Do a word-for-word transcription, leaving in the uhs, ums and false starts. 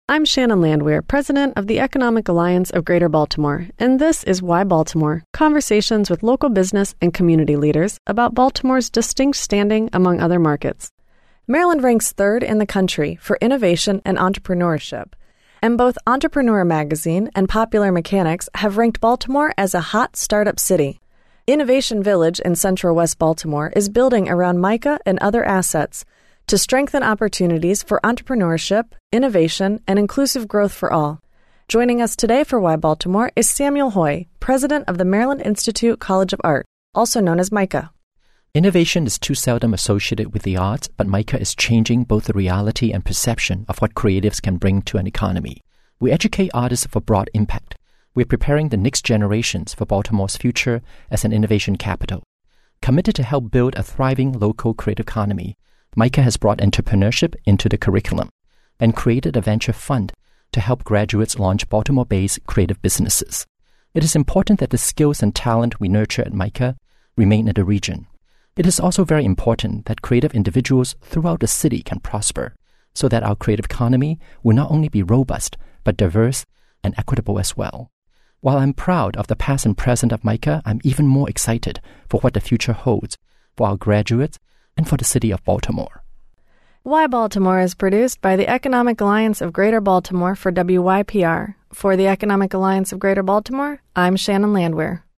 I'm Shannon Landwehr, president of the Economic Alliance of Greater Baltimore, and this is Why Baltimore, conversations with local business and community leaders about Baltimore's distinct standing among other markets. Maryland ranks third in the country for innovation and entrepreneurship, and both Entrepreneur Magazine and Popular Mechanics have ranked Baltimore as a hot startup city. Innovation Village in Central West Baltimore is building around MICA and other assets to strengthen opportunities for entrepreneurship, innovation, and inclusive growth for all. Joining us today for Why Baltimore is Samuel Hoy, president of the Maryland Institute College of Art, also known as MICA. Innovation is too seldom associated with the arts, but MICA is changing both the reality and perception of what creatives can bring to an economy. We educate artists for broad impact. We're preparing the next generations for Baltimore's future as an innovation capital. Committed to help build a thriving local creative economy, MICA has brought entrepreneurship into the curriculum and created a venture fund to help graduates launch Baltimore-based creative businesses. It is important that the skills and talent we nurture at MICA remain in the region. It is also very important that creative individuals throughout the city can prosper so that our creative economy will not only be robust, but diverse and equitable as well. While I'm proud of the past and present of MICA, I'm even more excited for what the future holds for our graduates and for the city of Baltimore. Why Baltimore is produced by the Economic Alliance of Greater Baltimore for W Y P R. For the Economic Alliance of Greater Baltimore, I'm Shannon Landwehr.